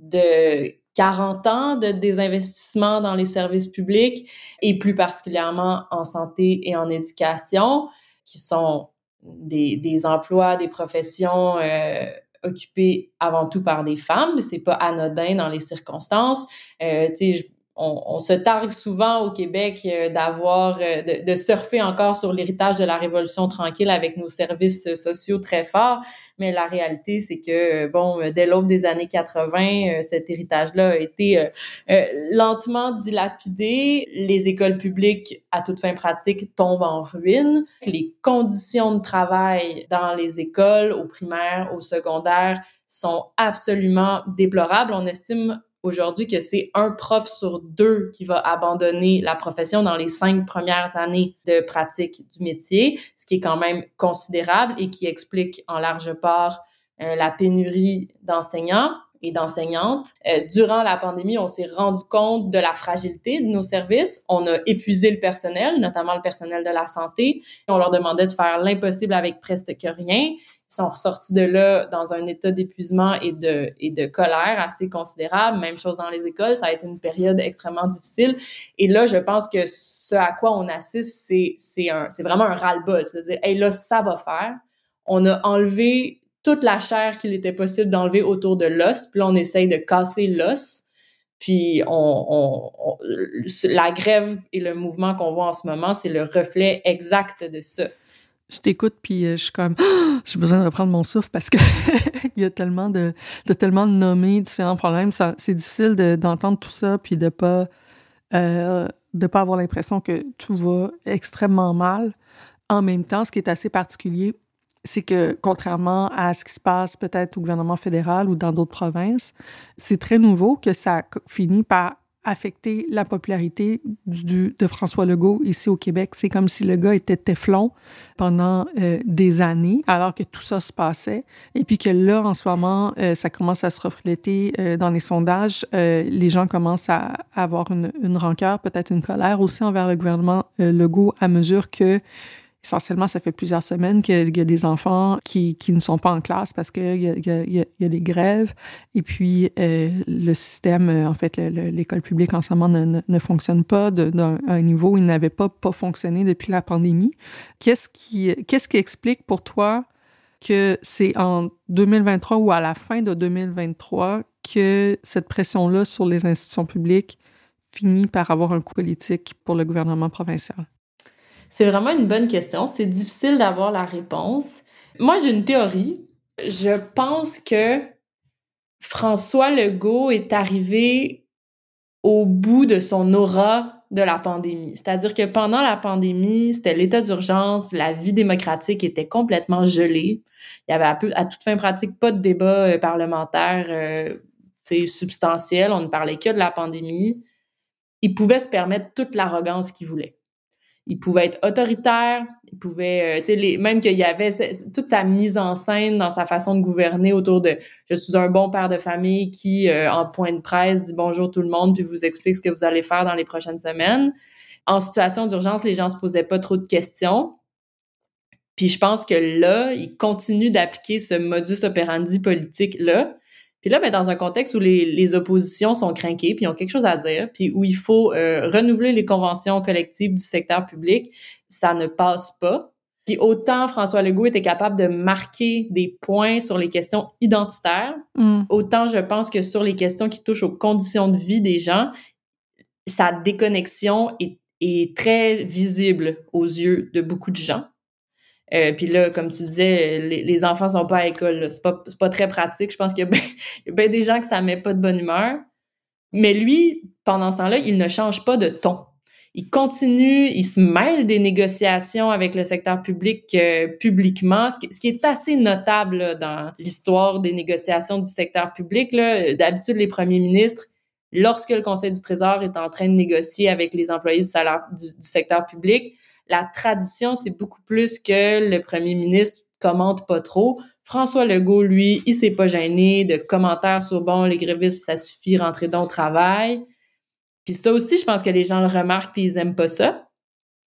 de quarante ans de désinvestissement dans les services publics et plus particulièrement en santé et en éducation, qui sont des, des emplois, des professions euh, occupées avant tout par des femmes. C'est pas anodin dans les circonstances. Euh, tu sais, On, on se targue souvent au Québec euh, d'avoir, euh, de, de surfer encore sur l'héritage de la Révolution tranquille avec nos services euh, sociaux très forts, mais la réalité, c'est que, euh, bon, euh, dès l'aube des années quatre-vingts, euh, cet héritage-là a été euh, euh, lentement dilapidé. Les écoles publiques, à toute fin pratique, tombent en ruine. Les conditions de travail dans les écoles, au primaire, au secondaire, sont absolument déplorables. On estime aujourd'hui que c'est un prof sur deux qui va abandonner la profession dans les cinq premières années de pratique du métier, ce qui est quand même considérable et qui explique en large part euh, la pénurie d'enseignants et d'enseignantes. Euh, durant la pandémie, on s'est rendu compte de la fragilité de nos services. On a épuisé le personnel, notamment le personnel de la santé. On leur demandait de faire l'impossible avec presque rien. Ils sont ressortis de là dans un état d'épuisement et de, et de colère assez considérable. Même chose dans les écoles, ça a été une période extrêmement difficile. Et là, je pense que ce à quoi on assiste, c'est, c'est, un, c'est vraiment un ras-le-bol. C'est-à-dire, hey, là, ça va faire. On a enlevé toute la chair qu'il était possible d'enlever autour de l'os, puis là, on essaye de casser l'os. Puis on, on, on, la grève et le mouvement qu'on voit en ce moment, c'est le reflet exact de ça. Je t'écoute, puis je suis comme, oh, j'ai besoin de reprendre mon souffle parce que il y a tellement de, de tellement de nommer différents problèmes. Ça, c'est difficile de, d'entendre tout ça, puis de pas, euh, de pas avoir l'impression que tout va extrêmement mal. En même temps, ce qui est assez particulier, c'est que, contrairement à ce qui se passe peut-être au gouvernement fédéral ou dans d'autres provinces, c'est très nouveau que ça finit par affecter la popularité du, de François Legault ici au Québec. C'est comme si le gars était téflon pendant euh, des années, alors que tout ça se passait. Et puis que là, en ce moment, euh, ça commence à se refléter euh, dans les sondages. Euh, les gens commencent à, à avoir une, une rancœur, peut-être une colère aussi envers le gouvernement euh, Legault à mesure que essentiellement, ça fait plusieurs semaines qu'il y a des enfants qui, qui ne sont pas en classe parce qu'il y a, il y a, il y a des grèves. Et puis, euh, le système, en fait, le, le, l'école publique en ce moment ne, ne, ne fonctionne pas de, d'un un niveau où il n'avait pas, pas fonctionné depuis la pandémie. Qu'est-ce qui, qu'est-ce qui explique pour toi que c'est en deux mille vingt-trois ou à la fin de deux mille vingt-trois que cette pression-là sur les institutions publiques finit par avoir un coup politique pour le gouvernement provincial? C'est vraiment une bonne question. C'est difficile d'avoir la réponse. Moi, j'ai une théorie. Je pense que François Legault est arrivé au bout de son aura de la pandémie. C'est-à-dire que pendant la pandémie, c'était l'état d'urgence, la vie démocratique était complètement gelée. Il y avait à, peu, à toute fin pratique pas de débat euh, parlementaire euh, substantiel. On ne parlait que de la pandémie. Il pouvait se permettre toute l'arrogance qu'il voulait. Il pouvait être autoritaire, il pouvait, euh, tu sais, les, même qu'il y avait toute sa mise en scène dans sa façon de gouverner autour de « je suis un bon père de famille qui, euh, en point de presse, dit bonjour tout le monde puis vous explique ce que vous allez faire dans les prochaines semaines ». En situation d'urgence, les gens se posaient pas trop de questions. Puis je pense que là, il continue d'appliquer ce modus operandi politique-là. Puis là, ben, dans un contexte où les, les oppositions sont crinquées, puis ils ont quelque chose à dire, puis où il faut euh, renouveler les conventions collectives du secteur public, ça ne passe pas. Puis autant François Legault était capable de marquer des points sur les questions identitaires, mm. autant je pense que sur les questions qui touchent aux conditions de vie des gens, sa déconnexion est, est très visible aux yeux de beaucoup de gens. Euh, puis là, comme tu disais, les, les enfants sont pas à l'école, là. C'est pas, c'est pas très pratique. Je pense qu'il y a bien, il y a bien des gens que ça met pas de bonne humeur. Mais lui, pendant ce temps-là, il ne change pas de ton. Il continue, il se mêle des négociations avec le secteur public euh, publiquement, ce qui, ce qui est assez notable là, dans l'histoire des négociations du secteur public. Là. D'habitude, les premiers ministres, lorsque le Conseil du Trésor est en train de négocier avec les employés du, salaire, du, du secteur public, la tradition, c'est beaucoup plus que le premier ministre commente pas trop. François Legault, lui, il s'est pas gêné de commentaires sur « bon, les grévistes, ça suffit, rentrez donc au travail ». Puis ça aussi, je pense que les gens le remarquent puis ils aiment pas ça.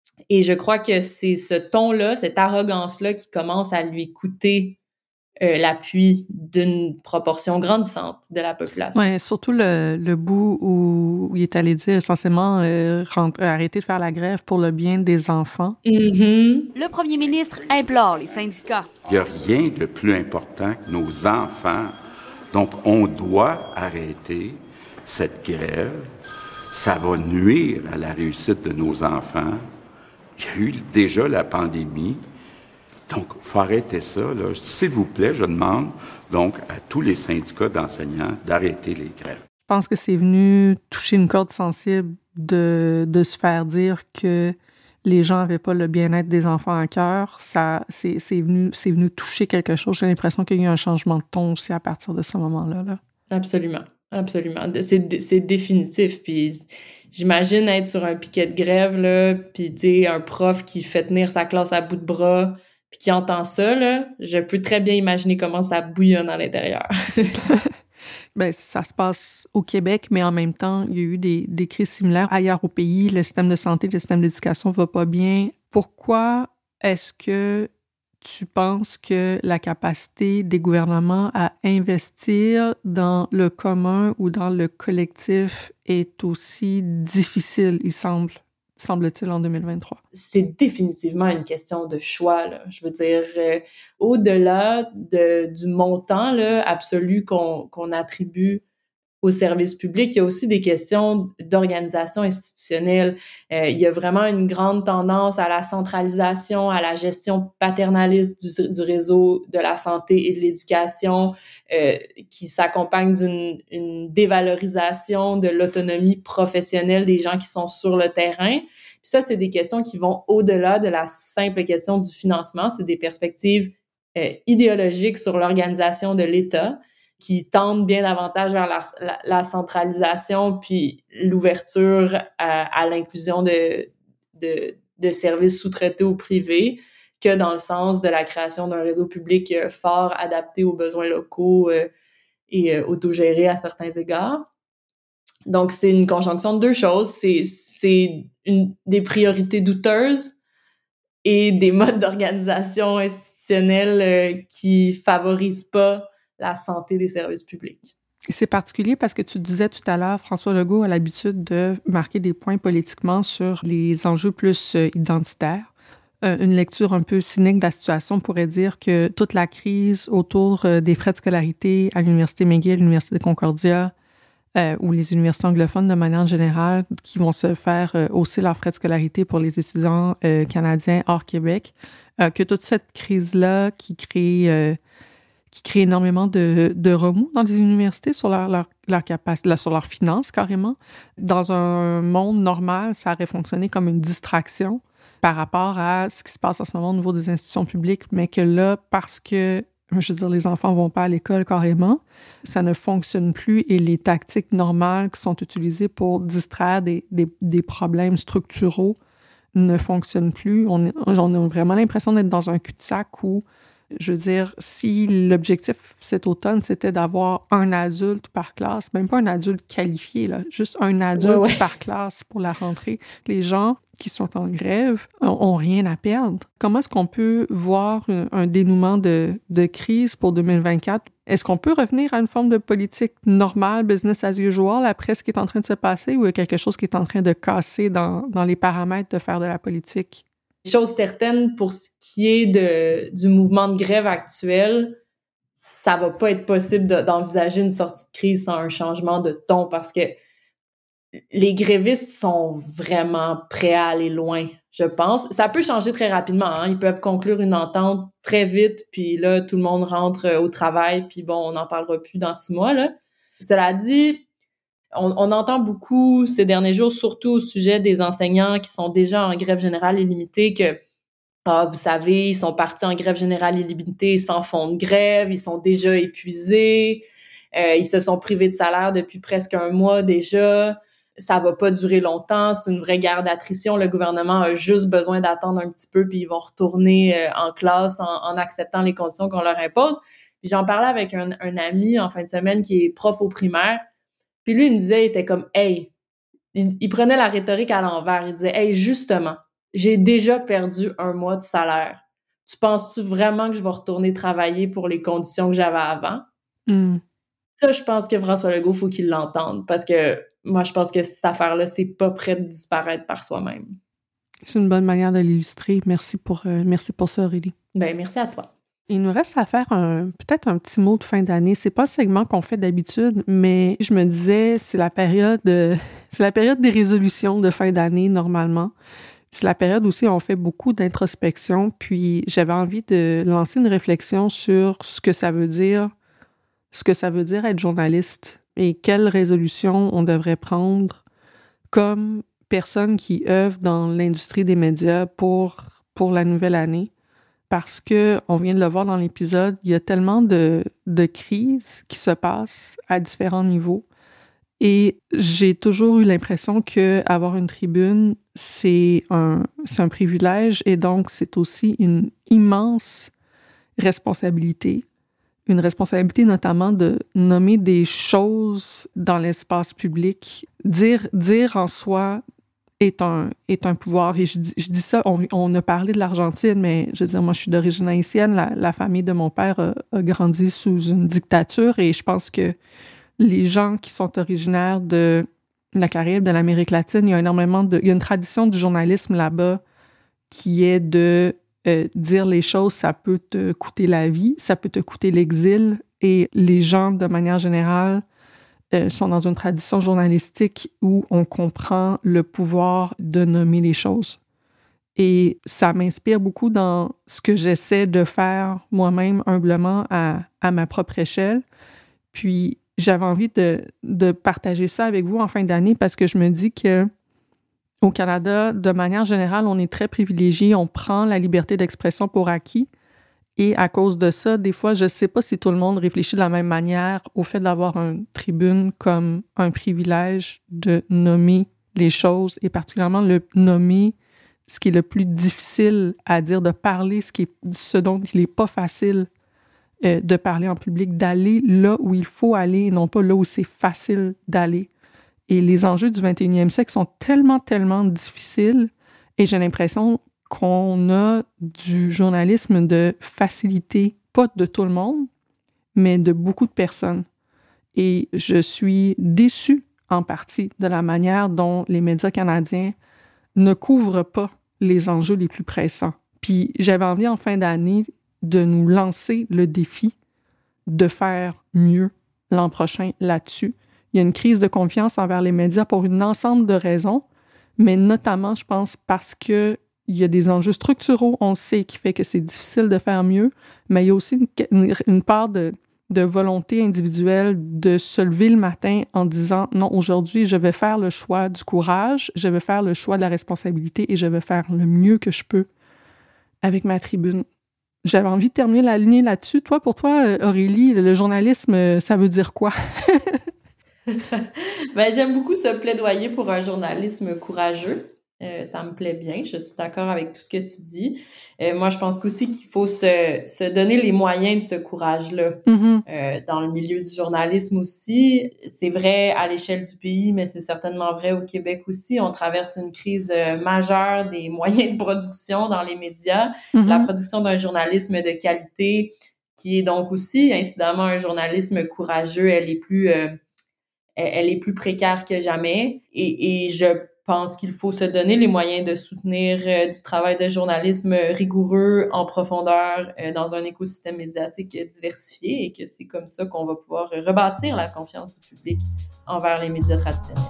Et je crois que c'est ce ton-là, cette arrogance-là qui commence à lui coûter Euh, l'appui d'une proportion grandissante de la population. Oui, surtout le, le bout où, où il est allé dire essentiellement euh, rent- arrêter de faire la grève pour le bien des enfants. Mm-hmm. Le premier ministre implore les syndicats. Il n'y a rien de plus important que nos enfants. Donc, on doit arrêter cette grève. Ça va nuire à la réussite de nos enfants. Il y a eu déjà la pandémie. Donc, il faut arrêter ça. Là. S'il vous plaît, je demande donc à tous les syndicats d'enseignants d'arrêter les grèves. Je pense que c'est venu toucher une corde sensible de, de se faire dire que les gens n'avaient pas le bien-être des enfants à cœur. Ça, c'est, c'est, venu, c'est venu toucher quelque chose. J'ai l'impression qu'il y a eu un changement de ton aussi à partir de ce moment-là. Là. Absolument. Absolument. C'est, c'est définitif. Puis j'imagine être sur un piquet de grève, là, puis tu sais, un prof qui fait tenir sa classe à bout de bras, puis qui entend ça, là, je peux très bien imaginer comment ça bouillonne à l'intérieur. Ben, ça se passe au Québec, mais en même temps, il y a eu des, des crises similaires ailleurs au pays. Le système de santé, le système d'éducation va pas bien. Pourquoi est-ce que tu penses que la capacité des gouvernements à investir dans le commun ou dans le collectif est aussi difficile, il semble? semble-t-il, en deux mille vingt-trois? C'est définitivement une question de choix, là. Je veux dire, euh, au-delà de, du montant là, absolu qu'on, qu'on attribue au service public, il y a aussi des questions d'organisation institutionnelle. Euh, il y a vraiment une grande tendance à la centralisation, à la gestion paternaliste du, du réseau de la santé et de l'éducation, euh, qui s'accompagne d'une une dévalorisation de l'autonomie professionnelle des gens qui sont sur le terrain. Puis ça, c'est des questions qui vont au-delà de la simple question du financement. C'est des perspectives euh, idéologiques sur l'organisation de l'État, qui tendent bien davantage vers la, la, la centralisation puis l'ouverture à, à l'inclusion de, de, de services sous-traités ou privés que dans le sens de la création d'un réseau public fort, adapté aux besoins locaux euh, et euh, autogéré à certains égards. Donc, c'est une conjonction de deux choses. C'est, c'est une, des priorités douteuses et des modes d'organisation institutionnelle euh, qui favorisent pas la santé des services publics. C'est particulier parce que tu disais tout à l'heure, François Legault a l'habitude de marquer des points politiquement sur les enjeux plus euh, identitaires. Euh, une lecture un peu cynique de la situation pourrait dire que toute la crise autour euh, des frais de scolarité à l'Université McGill, l'Université de Concordia euh, ou les universités anglophones de manière générale qui vont se faire euh, hausser leurs frais de scolarité pour les étudiants euh, canadiens hors Québec, euh, que toute cette crise-là qui crée... Euh, qui crée énormément de, de remous dans les universités sur leur, leur, leur capacité, sur leurs finances carrément. Dans un monde normal, ça aurait fonctionné comme une distraction par rapport à ce qui se passe en ce moment au niveau des institutions publiques, mais que là, parce que, je veux dire, les enfants vont pas à l'école carrément, ça ne fonctionne plus et les tactiques normales qui sont utilisées pour distraire des, des, des problèmes structuraux ne fonctionnent plus. On, est, on a vraiment l'impression d'être dans un cul-de-sac où, je veux dire, si l'objectif cet automne, c'était d'avoir un adulte par classe, même pas un adulte qualifié, là, juste un adulte ouais, ouais. par classe pour la rentrée, les gens qui sont en grève ont rien à perdre. Comment est-ce qu'on peut voir un, un dénouement de, de crise pour deux mille vingt-quatre? Est-ce qu'on peut revenir à une forme de politique normale, business as usual, après ce qui est en train de se passer, ou il y a quelque chose qui est en train de casser dans, dans les paramètres de faire de la politique? Chose certaine, pour ce qui est de, du mouvement de grève actuel, ça va pas être possible de, d'envisager une sortie de crise sans un changement de ton parce que les grévistes sont vraiment prêts à aller loin, je pense. Ça peut changer très rapidement, hein? Ils peuvent conclure une entente très vite, puis là, tout le monde rentre au travail, puis bon, on n'en parlera plus dans six mois, là. Cela dit, On, on entend beaucoup ces derniers jours, surtout au sujet des enseignants qui sont déjà en grève générale illimitée, que, ah, vous savez, ils sont partis en grève générale illimitée sans fond de grève, ils sont déjà épuisés, euh, ils se sont privés de salaire depuis presque un mois déjà, ça va pas durer longtemps, c'est une vraie guerre d'attrition, le gouvernement a juste besoin d'attendre un petit peu, puis ils vont retourner euh, en classe en, en acceptant les conditions qu'on leur impose. Puis j'en parlais avec un, un ami en fin de semaine qui est prof au primaire. Puis lui, il me disait, il était comme « Hey », il, il prenait la rhétorique à l'envers. Il disait « Hey, justement, j'ai déjà perdu un mois de salaire. Tu penses-tu vraiment que je vais retourner travailler pour les conditions que j'avais avant? Mm. Ça, je pense que François Legault, faut qu'il l'entende, parce que moi, je pense que cette affaire-là, c'est pas prêt de disparaître par soi-même. C'est une bonne manière de l'illustrer. Merci pour, euh, merci pour ça, Aurélie. Ben, merci à toi. Il nous reste à faire un, peut-être un petit mot de fin d'année. C'est pas le segment qu'on fait d'habitude, mais je me disais, c'est la période, euh, c'est la période des résolutions de fin d'année, normalement. C'est la période aussi où on fait beaucoup d'introspection, puis j'avais envie de lancer une réflexion sur ce que ça veut dire, ce que ça veut dire être journaliste et quelles résolutions on devrait prendre comme personne qui œuvre dans l'industrie des médias pour, pour la nouvelle année. Parce que, on vient de le voir dans l'épisode, il y a tellement de, de crises qui se passent à différents niveaux. Et j'ai toujours eu l'impression qu'avoir une tribune, c'est un, c'est un privilège et donc c'est aussi une immense responsabilité. Une responsabilité notamment de nommer des choses dans l'espace public. Dire, dire en soi est un, est un pouvoir. Et je dis, je dis ça, on, on a parlé de l'Argentine, mais je veux dire, moi, je suis d'origine haïtienne. La, la famille de mon père a, a grandi sous une dictature et je pense que les gens qui sont originaires de la Caraïbe, de l'Amérique latine, il y a énormément de... Il y a une tradition du journalisme là-bas qui est de euh, dire les choses, ça peut te coûter la vie, ça peut te coûter l'exil. Et les gens, de manière générale, euh, sont dans une tradition journalistique où on comprend le pouvoir de nommer les choses. Et ça m'inspire beaucoup dans ce que j'essaie de faire moi-même, humblement, à, à ma propre échelle. Puis, j'avais envie de, de partager ça avec vous en fin d'année parce que je me dis que au Canada, de manière générale, on est très privilégié, on prend la liberté d'expression pour acquis. Et à cause de ça, des fois, je ne sais pas si tout le monde réfléchit de la même manière au fait d'avoir une tribune comme un privilège de nommer les choses et particulièrement le nommer ce qui est le plus difficile à dire, de parler ce, qui est, ce dont il n'est pas facile euh, de parler en public, d'aller là où il faut aller et non pas là où c'est facile d'aller. Et les enjeux du vingt et unième siècle sont tellement, tellement difficiles et j'ai l'impression qu'on a du journalisme de facilité, pas de tout le monde, mais de beaucoup de personnes. Et je suis déçue en partie de la manière dont les médias canadiens ne couvrent pas les enjeux les plus pressants. Puis j'avais envie en fin d'année de nous lancer le défi de faire mieux l'an prochain là-dessus. Il y a une crise de confiance envers les médias pour un ensemble de raisons, mais notamment, je pense, parce que il y a des enjeux structuraux, on sait, qui fait que c'est difficile de faire mieux, mais il y a aussi une, une part de, de volonté individuelle de se lever le matin en disant « Non, aujourd'hui, je vais faire le choix du courage, je vais faire le choix de la responsabilité et je vais faire le mieux que je peux avec ma tribune. » J'avais envie de terminer la lignée là-dessus. Toi, pour toi, Aurélie, le journalisme, ça veut dire quoi? Ben, j'aime beaucoup ce plaidoyer pour un journalisme courageux. Euh, ça me plaît bien, je suis d'accord avec tout ce que tu dis. Euh, moi, je pense aussi qu'il faut se, se donner les moyens de ce courage-là. Mm-hmm. Euh, dans le milieu du journalisme aussi, c'est vrai à l'échelle du pays, mais c'est certainement vrai au Québec aussi. On traverse une crise euh, majeure des moyens de production dans les médias. Mm-hmm. La production d'un journalisme de qualité, qui est donc aussi, incidemment, un journalisme courageux, elle est plus, euh, elle est plus précaire que jamais. Et, et je Je pense qu'il faut se donner les moyens de soutenir euh, du travail de journalisme rigoureux, en profondeur, euh, dans un écosystème médiatique diversifié et que c'est comme ça qu'on va pouvoir rebâtir la confiance du public envers les médias traditionnels.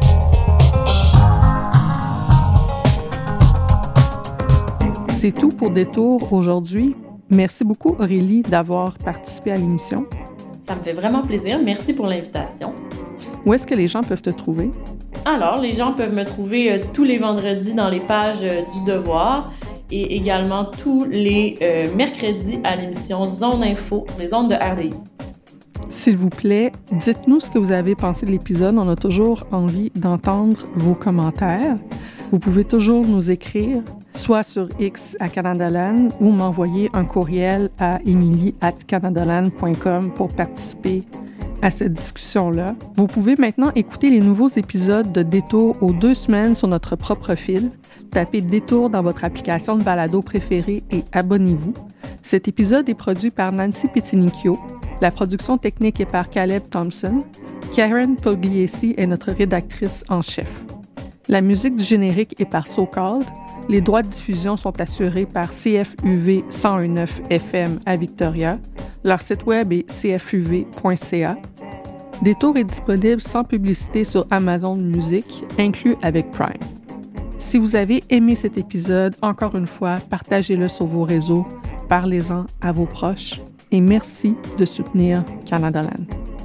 C'est tout pour Détour aujourd'hui. Merci beaucoup, Aurélie, d'avoir participé à l'émission. Ça me fait vraiment plaisir. Merci pour l'invitation. Où est-ce que les gens peuvent te trouver? Alors, les gens peuvent me trouver euh, tous les vendredis dans les pages euh, du Devoir et également tous les euh, mercredis à l'émission Zone Info, les ondes de R D I. S'il vous plaît, dites-nous ce que vous avez pensé de l'épisode. On a toujours envie d'entendre vos commentaires. Vous pouvez toujours nous écrire, soit sur X à Canadaland ou m'envoyer un courriel à emily arobase canadaland point com pour participer à cette discussion-là. Vous pouvez maintenant écouter les nouveaux épisodes de Détour aux deux semaines sur notre propre fil. Tapez Détour dans votre application de balado préférée et abonnez-vous. Cet épisode est produit par Nancy Petinicchio. La production technique est par Caleb Thompson. Karen Pugliese est notre rédactrice en chef. La musique du générique est par So Called. Les droits de diffusion sont assurés par C F U V cent un virgule neuf F M à Victoria. Leur site web est c f u v point c a. Détour est disponible sans publicité sur Amazon Music, inclus avec Prime. Si vous avez aimé cet épisode, encore une fois, partagez-le sur vos réseaux, parlez-en à vos proches et merci de soutenir Canadaland.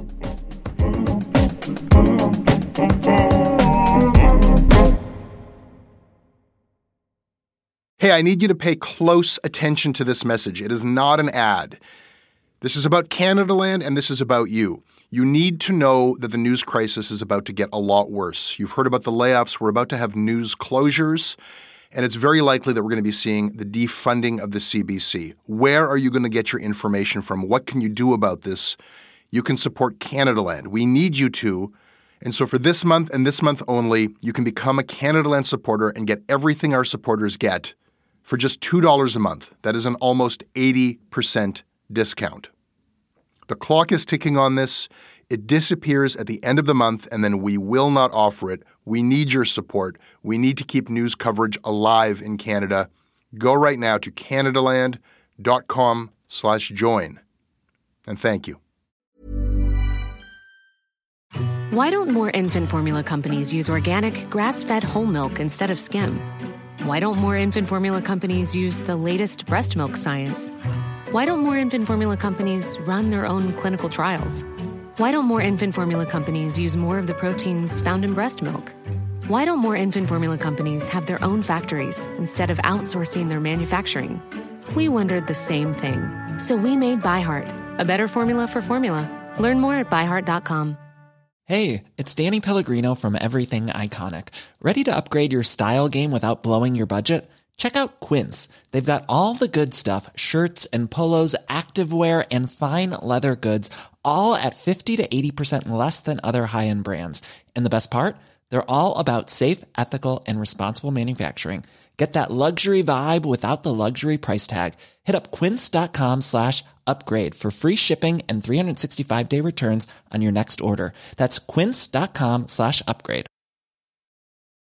Hey, I need you to pay close attention to this message. It is not an ad. This is about Canadaland and this is about you. You need to know that the news crisis is about to get a lot worse. You've heard about the layoffs. We're about to have news closures, and it's very likely that we're going to be seeing the defunding of the C B C. Where are you going to get your information from? What can you do about this? You can support Canadaland. We need you to. And so for this month and this month only, you can become a Canadaland supporter and get everything our supporters get for just two dollars a month. That is an almost eighty percent discount. The clock is ticking on this. It disappears at the end of the month, and then we will not offer it. We need your support. We need to keep news coverage alive in Canada. Go right now to canadaland.com slash join. And thank you. Why don't more infant formula companies use organic, grass-fed whole milk instead of skim? Why don't more infant formula companies use the latest breast milk science? Why don't more infant formula companies run their own clinical trials? Why don't more infant formula companies use more of the proteins found in breast milk? Why don't more infant formula companies have their own factories instead of outsourcing their manufacturing? We wondered the same thing. So we made ByHeart, a better formula for formula. Learn more at by heart dot com. Hey, it's Danny Pellegrino from Everything Iconic. Ready to upgrade your style game without blowing your budget? Check out Quince. They've got all the good stuff, shirts and polos, activewear, and fine leather goods, all at fifty to eighty percent less than other high-end brands. And the best part? They're all about safe, ethical, and responsible manufacturing. Get that luxury vibe without the luxury price tag. Hit up quince.com slash upgrade for free shipping and three sixty-five day returns on your next order. That's quince.com slash upgrade.